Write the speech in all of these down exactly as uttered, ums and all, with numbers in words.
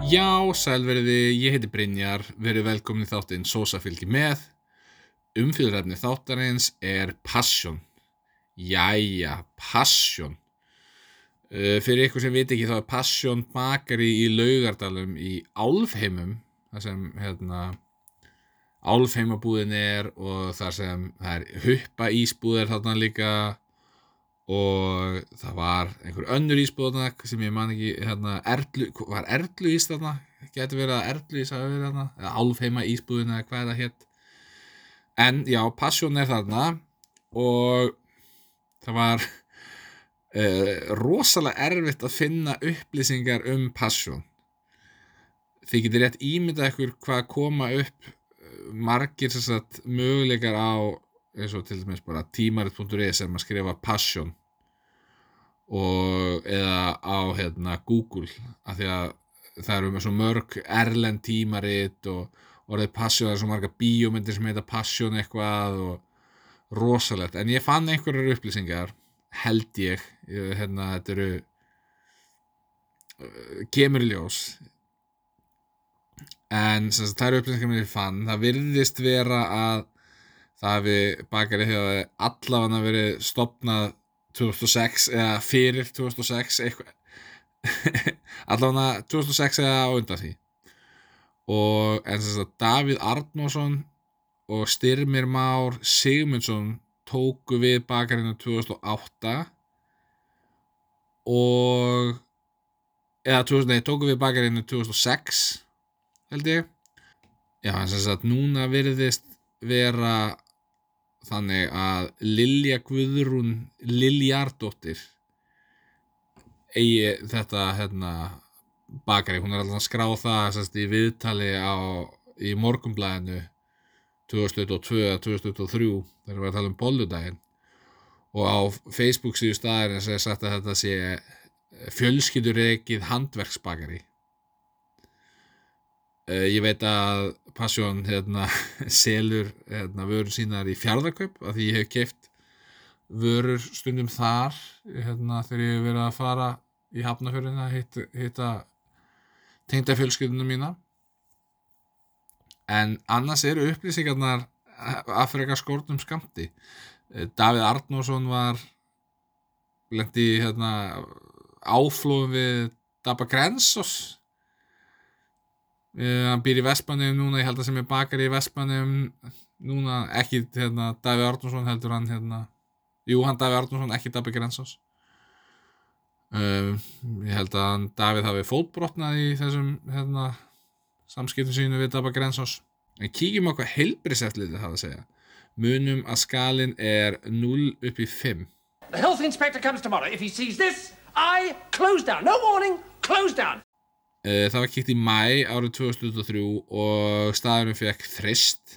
Já, sælveriði, ég heiti Brynjar, verið velkomin í þáttinn Sósa fylgir með. Umfjöldurefni þáttarins er Passion. Jæja, Passion. Uh, fyrir ykkur sem veit ekki þá er Passion bakari í Laugardalum í Álfheimum, þar sem hérna, Álfheimabúðin er og þar sem það er huppa ísbúðir þarna líka og það var einhver önnur ísbúð þarna sem ég man ekki, hérna, Erlu, var Erlu ís þarna, gæti verið að Erlu ís hafi verið þarna, eða Álfheima ísbúðin eða hvað það hétt. En já, Passion er þarna og það var uh, rosalega erfitt að finna upplýsingar um Passion. Þið getið rétt ímyndað ykkur hvað koma upp margir sem sagt möguleikar á, eins og til dæmis bara tímarit punktur is sem að skrifa Passion og eða á hérna Google, af því að það eru með svo mörg erlend tímarit og orðið Passion, það er svo marga bíómyndir sem heita Passion eitthvað og rosalegt, en ég fann einhverjar upplýsingar, held ég, ég hérna, þetta eru uh, kemur í ljós. En sem sagt, það eru upplýsingar sem ég fann, það virðist vera að það hafi bakari hefði allavega verið stofnað tvö þúsund og sex eða fyrir tvö þúsund og sex eitthvað allavega tvö þúsund og sex eða á undan því. Og en sem sagt Davíð Arnórsson og Styrmir Már Sigmundsson tóku við bakarinu tvö þúsund og átta og eða tvö þúsund, nei, tóku við bakarinu tvö þúsund og sex held ég. Já, en sem sagt núna virðist vera þannig að Lilja Guðrún Liljardóttir eigi þetta hérna bakari, hún er alltaf að skrá það sérst, í viðtali á, í Morgunblaðinu tvö þúsund tuttugu og tvö eða tvö þúsund tuttugu og þrjú þegar við að tala um bolludaginn, og á Facebook síðu staðarins er sagt að þetta sé fjölskyldurekið handverksbakari. Uh, ég veit að Passion hérna, selur hérna, vörur sínar í Fjarðarkaup, af því ég hef keypt vörur stundum þar hérna, þegar ég hef verið að fara í Hafnarfjörðina að hitta, hitta tengda fjölskylduna mína. En annars eru upplýsingarnar af frekar skornum skammti. Uh, Davíð Arnórsson var lenti hérna, áflóðum við Dabba Grensos. Uh, hann býr í Vestmannaeyjum núna, ég held að sem er bakari í Vestmannaeyjum núna, ekki hérna Davíð Arnórsson heldur hann hérna, jú hann Davíð Arnórsson, ekki Dabbi Grensos. Uh, ég held að hann Davíð hafi fótbrotnað í þessum hérna samskiptum sínu við Dabba Grensos. En kíkjum á hvað heilbrigðiseftirlitið hafa að segja. Munum að skalinn er núll upp í fimm. The health inspector comes tomorrow. If he sees this, I close down. No warning, close down. Það var kíkt í maí árið tvö þúsund tuttugu og þrjú og staðurinn fékk þrist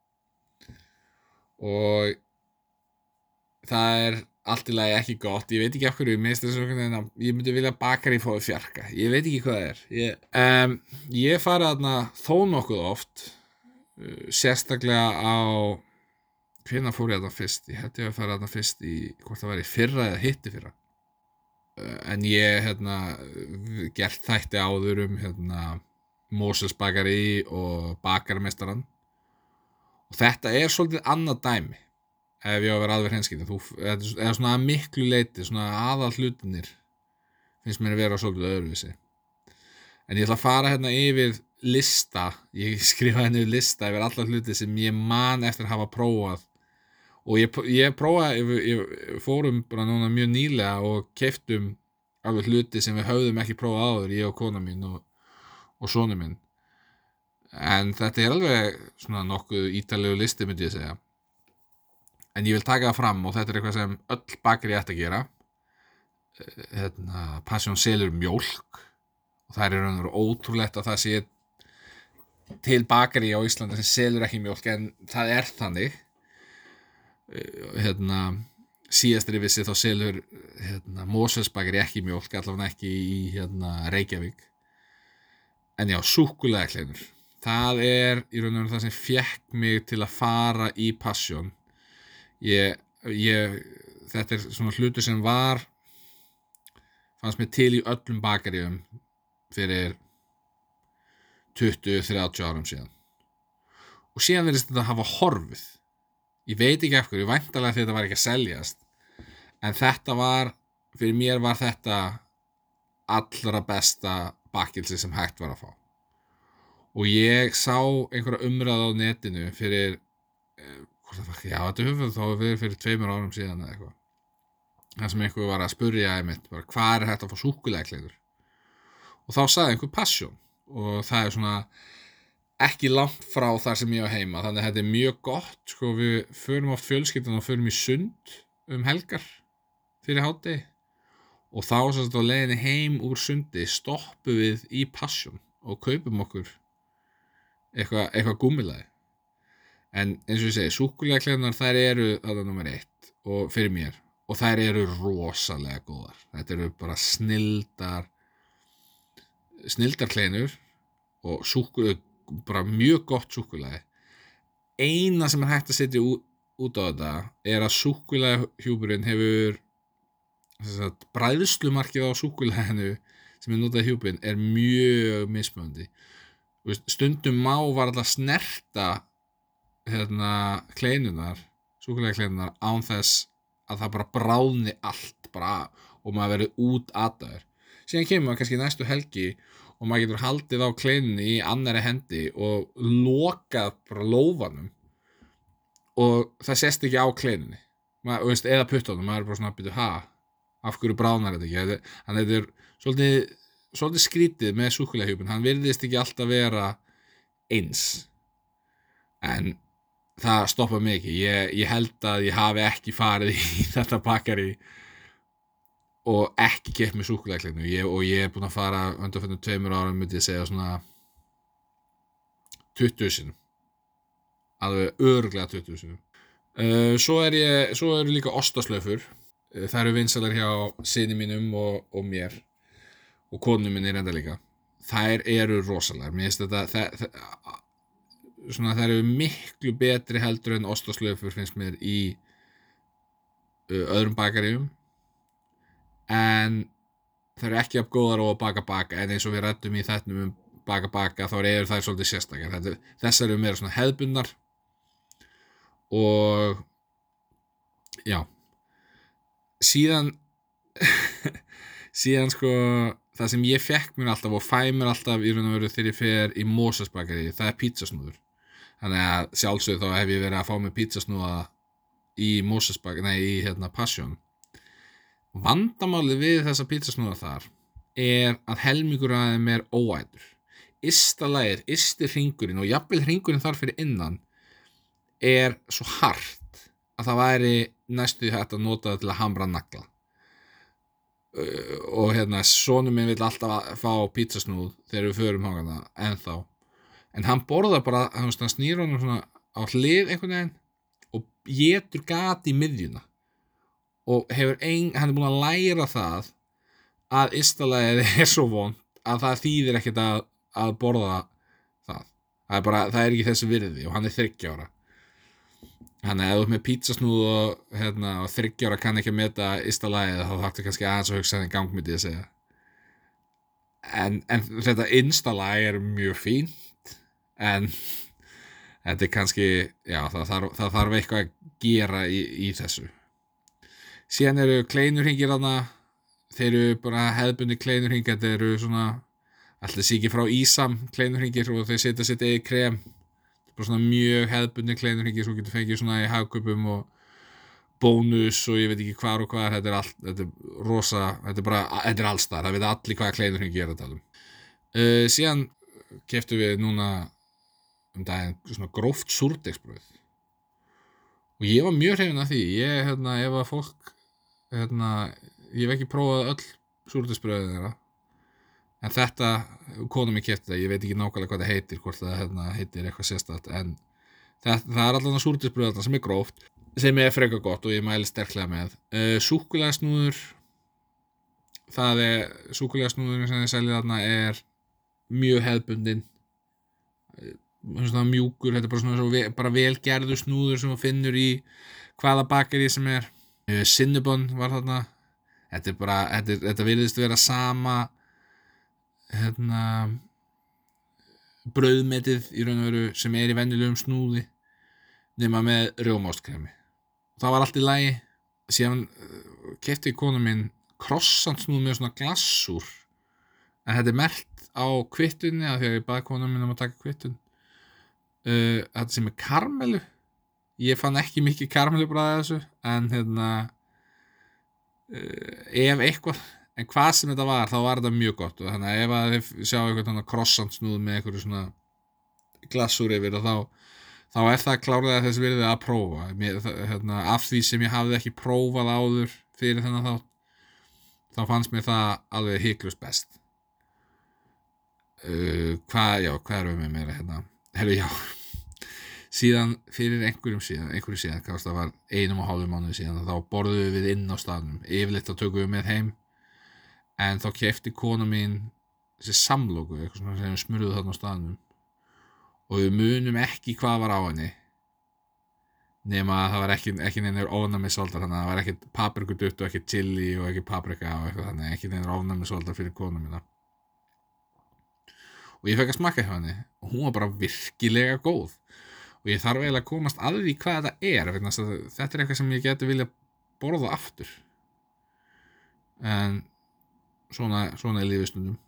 og það er allt í lagi ekki gott. Ég veit ekki af hverju, ég minnst þess að ég myndi vilja bakari fái fjarka. Ég veit ekki hvað það er. Ég, um, ég farið þarna þó nokkuð oft, uh, sérstaklega á, hvenær fór ég þarna fyrst? Ég held ég að fara þarna fyrst í, hvort það var í fyrra eða hitti fyrra. En ég hérna gert þætti áður um hérna Mosels bakari og bakarmeistarann, og þetta er svolítið annað dæmi ef ég á að vera alveg hreinskilinn. Þú er svona að miklu leyti, svona aðal hlutinir finnst mér að vera svolítið öðruvísi. En ég ætla að fara hérna yfir lista, ég skrifa hérna yfir lista yfir alla hluti sem ég man eftir að hafa prófað. Og ég, ég prófaði, ég, ég fórum bara núna mjög nýlega og keyptum alveg hluti sem við höfðum ekki prófað áður, ég og kona mín og, og sonu minn. En þetta er alveg svona nokkuð ítarlegu listi, myndi ég segja. En ég vil taka það fram, og þetta er eitthvað sem öll bakari ætti að gera. Hérna, Passion selur mjólk, og það er raunverulega ótrúlegt að það sé til bakari á Íslandi sem selur ekki mjólk, en það er þannig. Hérna síðastri vissi þá selur hérna, Mosels bakari ekki mjólk, allavega ekki í hérna, Reykjavík. En já, súkkulaðikleinur, það er í raun og veru það sem fékk mig til að fara í Passion. Ég, ég, þetta er svona hlutur sem var fannst mér til í öllum bakaríum fyrir tuttugu til þrjátíu árum síðan og síðan virðist þetta hafa horfið. Ég veit ekki af hverju, væntanlega því þetta var ekki að seljast en þetta var, fyrir mér var þetta allra besta bakkelsi sem hægt var að fá og ég sá einhverja umræðu á netinu fyrir eh, hvort það var, já þetta höfum þá verið fyrir tveimur árum síðan eða eitthvað það sem einhver var að spurja einmitt bara, hvað er hægt að fá súkkulaðikleiður og þá sagði einhver Passion og það er svona ekki langt frá þar sem ég á heima þannig að þetta er mjög gott sko, við förum oft fjölskyldan og förum í sund um helgar fyrir hádegi og þá sem þetta á leiðinni heim úr sundi stoppum við í Passion og kaupum okkur eitthvað eitthva gúmmilaði en eins og ég segi, súkkulaðikleiðurnar þær eru þarna númer eitt og fyrir mér og þær eru rosalega góðar þetta eru bara snildar snildar kleinur og súkkulaði bara mjög gott súkkulaði eina sem er hægt að setja út, út á þetta er að súkkulaðihjúpurinn hefur sagt, bræðslumarkið á súkkulaðinu sem er notað í hjúpinn er mjög mismunandi stundum má var alltaf snerta hérna kleinunar súkkulaðikleinunar án þess að það bara bráðni allt bara og maður verið út aðdaður síðan kemur maður kannski næstu helgi og maður getur haldið á kleinunni í annarri hendi og lokað bara lófanum og það sést ekki á kleinunni maður, veist, eða puttunum, maður er bara svona býtu ha, af hverju bráðnar þetta ekki þannig að þetta er svolítið, svolítið skrítið með súkkulaðihjúpinn, hann virðist ekki alltaf vera eins en það stoppa mig ekki ég, ég held að ég hafi ekki farið í þetta bakari og ekki keypt með súkkulaðikleinu ég, og ég er búinn að fara undanfarna tveimur árum myndi ég segja svona tuttugu sinnum alveg örugglega tuttugu sinnum uh, svo er ég svo eru líka ostaslaufur uh, það eru vinsælar hjá syni mínum og, og mér og konu minni reynda líka þær eru rosalegar mér finnst þetta það, það, svona þær eru miklu betri heldur en ostaslaufur finnst mér í uh, öðrum bakaríum en það eru ekki af góðar og baka baka en eins og við ræddum í þettum um baka baka þá eru þær svolítið sérstakar þessar eru meira svona hefðbundnar og já síðan síðan sko það sem ég fekk mér alltaf og fæ mér alltaf í raun og veru þegar ég fer í Moses bakari það er pizzasnúður þannig að sjálfsögðu þá hef ég verið að fá mér pizzasnúða í Moses bakari, nei í hérna Passion vandamálið við þessa pizzasnúða þar er að helmingur af þeim er óætur ysta lagið, ysti hringurinn og jafnvel hringurinn þar fyrir innan er svo hart að það væri næstu hægt að nota það til að hamra nagla uh, og hérna sonur minn vill alltaf fá pizzasnúð þegar við förum hangana ennþá en hann borðar bara, hann snýr honum svona á hlið einhvern veginn og étur gat í miðjuna og hefur ein, hann er búinn að læra það að ystalagið er svo vont að það þýðir ekkert að, að borða það. Það er bara, það er ekki þessu virði og hann er þriggja ára. Þannig að ef þú ert með pizzasnúð og, hérna, og þriggja ára kann ekki að meta ystalagið þá þarftu kannski aðeins að hugsa þenni gang myndi ég að segja. En, en þetta instalag er mjög fínt en þetta er kannski, já það þarf, það þarf eitthvað að gera í, í þessu. Síðan eru kleinurhringir þarna, þeir eru bara hefðbundi kleinurhringir, þetta eru svona, alltaf sé ekki frá Ísam kleinurhringir og þeir setja sitt eigi krem, bara svona mjög hefðbundi kleinurhringir sem getur fengið svona í hagkaupum og bónus og ég veit ekki hvar og hvar, þetta er allt, þetta er rosa, þetta er bara, þetta er allstar, það veit allir hvaða kleinurhringir er að tala um. Uh, síðan keyptum við núna um daginn svona gróft súrdeigsbrauð og ég var mjög hrifinn af því, ég, hérna, ef að fólk hérna, ég hef ekki prófað öll súrdeigsbrauðin þeirra en þetta, kona mér keypti það, ég veit ekki nákvæmlega hvað það heitir hvort það hérna, heitir eitthvað sérstakt en það, það er allavega súrdeigsbrauð sem er gróft, sem er frekar gott og ég mæli sterklega með uh, súkkulaðisnúður það er, súkkulaðisnúðurinn sem ég selja þarna er mjög hefðbundinn svona mjúkur, þetta er bara svona ve- bara velgerðu snúður sem þú finnur í hvaða bakari sem er uh, Cinnabon var þarna þetta er bara, þetta, er, þetta virðist vera sama hérna brauðmetið í raun og veru sem er í venjulegum snúði nema með rjómaostkremi. Það var allt í lagi. Síðan uh, keypti kona mín croissant snúð með svona glassúr, en þetta er merkt á kvittunni af því að ég baði kona mín um að taka kvittun. Uh, þetta sem er karmelu. Ég fann ekki mikið karmelubræði af þessu, en hérna uh, ef eitthvað, en hvað sem þetta var, þá var þetta mjög gott, og þannig að ef að þið sjá eitthvað croissant snúð með einhverju svona glassúr yfir, og þá þá er það klárlega þess virði að prófa. Mér, það, hérna, af því sem ég hafði ekki prófað áður fyrir þennan þátt, þá fannst mér það alveg hiklaust best. Uh, hvað, já, hvað erum við með meira hérna? Herru, já, síðan fyrir einhverjum síðan, einhverjum síðan, kannski það var einum og hálfum mánuði síðan, þá borðum við inn á staðnum. Yfirleitt þá tökum við með heim, en þá keypti kona mín þessi samloku, eitthvað svona sem við smurðum þarna á staðnum. Og við munum ekki hvað var á henni, nema að það var ekki, ekki neinir ofnæmisvaldar, þannig að það var ekki paprikudutt og ekki chili og ekki paprika og eitthvað, þannig ekki neinir ofnæmisvaldar fyrir konu mína. Og ég fekk að smakka hjá henni og hún var bara virkilega góð. Og ég þarf eiginlega að komast að því hvað þetta er, vegna þess að þetta er eitthvað sem ég geti vilja borða aftur. En svona, svona er lífið stundum.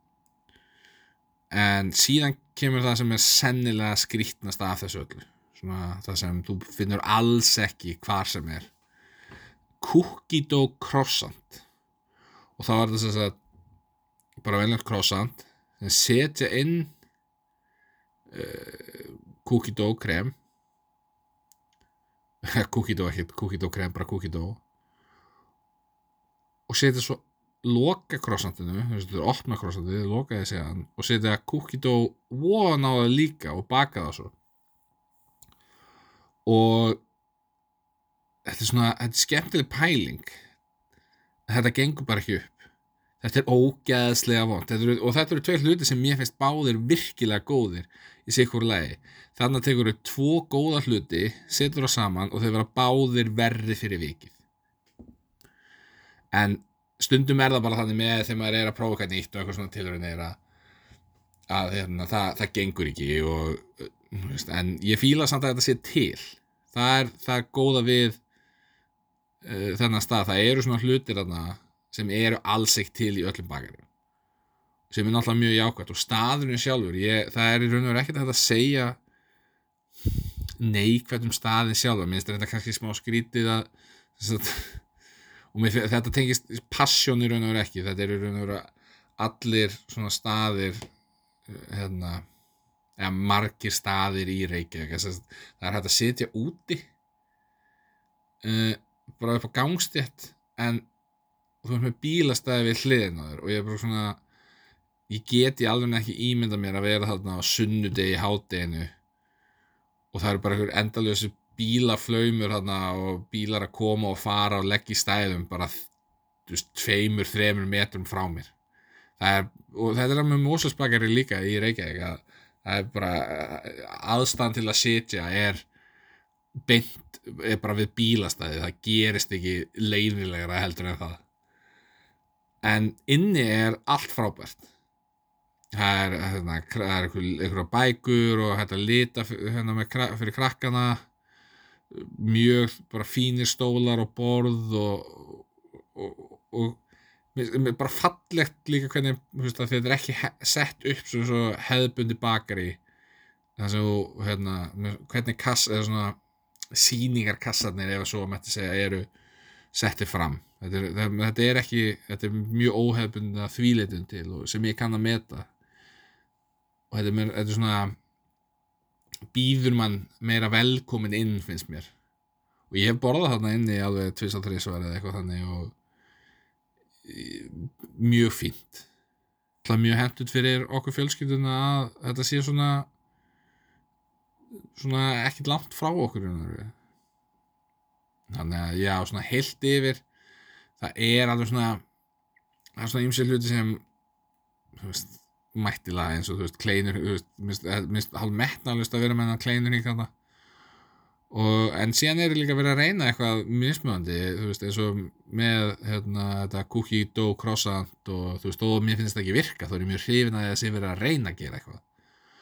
En síðan kemur það sem er sennilega skrýtnast af þessu öllu, svona það sem þú finnur alls ekki hvar sem er. Cookie dough croissant. Og þá er það sem sagt bara venjulegt croissant sem setja inn uh, cookie dough krem cookie dough ekki, cookie dough krem, bara cookie dough, og setja svo loka croissantinu, þú veist, þú opna croissantinu, loka þið séðan og setja cookie dough von á það líka og baka það svo. Og þetta er svona, þetta er skemmtileg pæling. Þetta gengur bara ekki upp. Þetta er ógeðslega vont. Þetta eru, og þetta eru tveir hluti sem mér finnst báðir virkilega góðir í sikkur lagi. Þannig að tekur þú tvo góða hluti, setur það saman og þeir vera báðir verri fyrir vikið. En stundum er það bara þannig með þegar maður er að prófa eitthvað nýtt og eitthvað svona tilraunir er að, að hérna, það, það gengur ekki og, veist, en ég fíla samt að þetta sé til. Það er, það er góða við uh, þennan stað. Það eru svona hlutir þarna sem eru alls ekki til í öllum bakaríum, sem er náttúrulega mjög jákvæmt, og staðurinn sjálfur, ég, það er í raun og veru ekkert að þetta segja neikvæmt um staðinn sjálfur. Mér finnst þetta kannski smá skrítið að, að og mér, þetta tengist passion í raun og veru ekki. Þetta er í raun og veru allir svona staðir hérna, eða margir staðir í Reykjavík. Það er hægt að sitja úti uh, bara upp á gangstétt, en þú ert með bílastæði við hliðina á þér, og ég er bara svona, ég geti alveg ekki ímynda mér að vera þarna á sunnudegi í hádeginu og það eru bara einhver endalösu bílaflaumur þarna og bílar að koma og fara og leggja í stæðum bara, þú veist, tveimur, þremur metrum frá mér. Það er, og þetta er með Moselsbakari líka í Reykjavík, að það er bara aðstand til að sitja er beint, er bara við bílastæði. Það gerist ekki leynilegra heldur en það. En inni er allt frábært. Það er, hérna, það er einhverja bækur og hægt að lita hérna með, fyrir krakkana, mjög bara fínir stólar og borð og, og, og, og bara fallegt líka hvernig, þú veist, að þetta er ekki sett upp svo, svo hefðbundi bakari, þar sem þú, hérna, hvernig kass, eða svona sýningarkassarnir, ef svo mætti segja, eru settir fram. Þetta er, það, þetta er ekki, þetta er mjög óhefðbundið að þvíleitun til og sem ég kann að meta, og þetta er, mér, þetta er svona býður mann meira velkomin inn, finnst mér. Og ég hef borðað þarna inni alveg tvisvar, þrisvar eða eitthvað þannig, og mjög fínt. Það er mjög hentut fyrir okkur fjölskylduna að þetta sé svona svona ekkert langt frá okkur. Þannig að já, svona heilt yfir, það er alveg svona, það er svona ýmsir hluti sem, þú veist, mættilega eins og, þú veist, kleinur, þú veist, minnst, minnst hálf metnalust að vera með það kleinur hík þarna. Og, en síðan er líka verið að reyna eitthvað mismunandi, þú veist, eins og með, hérna, þetta cookie dough croissant og, þú veist, og mér finnst það ekki virka, þá er ég mjög hrifin að það sé verið að reyna að gera eitthvað.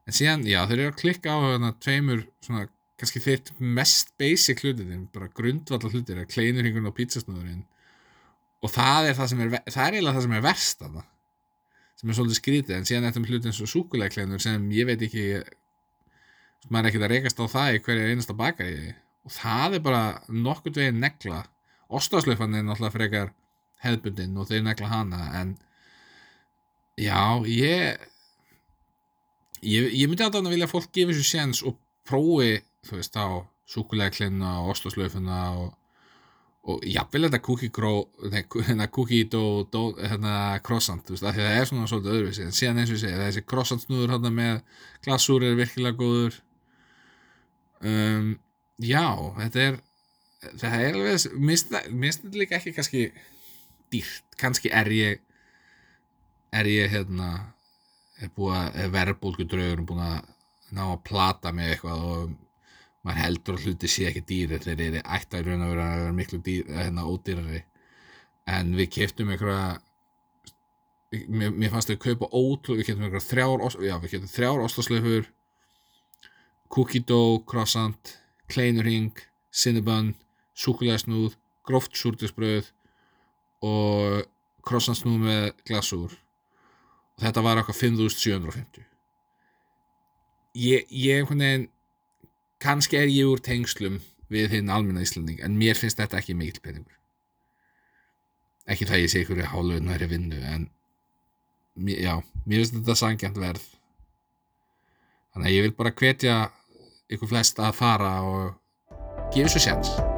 en síðan, já, þeir eru að klikka á þarna tveimur svona, kannski þeir mest basic hlutin, bara grundvallar hlutir, kleinurhringurinn og pítsasnúðurinn, og það er það sem er það er eiginlega það sem er verst þarna, sem er svolítið skrítið, en síðan eftir hlutin svo súkulegakleinur sem ég veit ekki maður er ekkert að rekast á það í hverju einasta bakaríi, og það er bara nokkurn veginn negla. Ostaslaufan er náttúrulega frekar hefðbundin og þeir negla hana, en já, ég ég, ég myndi alltaf að vilja að fólk gefi þessu séns og prófi, þú veist, á súkulegakleinuna og ostaslaufuna og, og jafnvel þetta cookie grow, nei, hérna cookie dough, dough hérna croissant, þú veist, af því að það er svona svolítið öðruvísi, en síðan eins og ég segi, þessi croissant snúður hérna með glasúr er virkilega góður. Um, já, þetta er það er alveg, mér finnst þetta líka ekki kannski dýrt, kannski er ég er ég hérna er búið að verðbólgudraugurinn búin að ná að plata með eitthvað og maður heldur að hluti sé ekki dýri þeir eru ætti að raun að vera, að vera miklu dýr, hérna, ódýrari, en við keyptum einhverja mér, mér fannst við kaupa ótrúlega, við keyptum einhverja þrjár, já, við keyptum þrjár ostaslaufur, cookie dough, croissant, kleinurhring, cinnabon, súkulegasnúð, gróft súrdeigsbrauð og croissant snúð með glasúr, og þetta var eitthvað fimm þúsund sjö hundruð og fimmtíu. Ég, ég einhvern veginn, kannski er ég úr tengslum við hinn almenna Íslanding, en mér finnst þetta ekki mikill peningur. Ekki það ég sé ykkur í hálfnaðri vinnu, en já, mér finnst þetta sanngjarnt verð. Þannig að ég vil bara hvetja ykkur flest að fara og gefa þessu séns.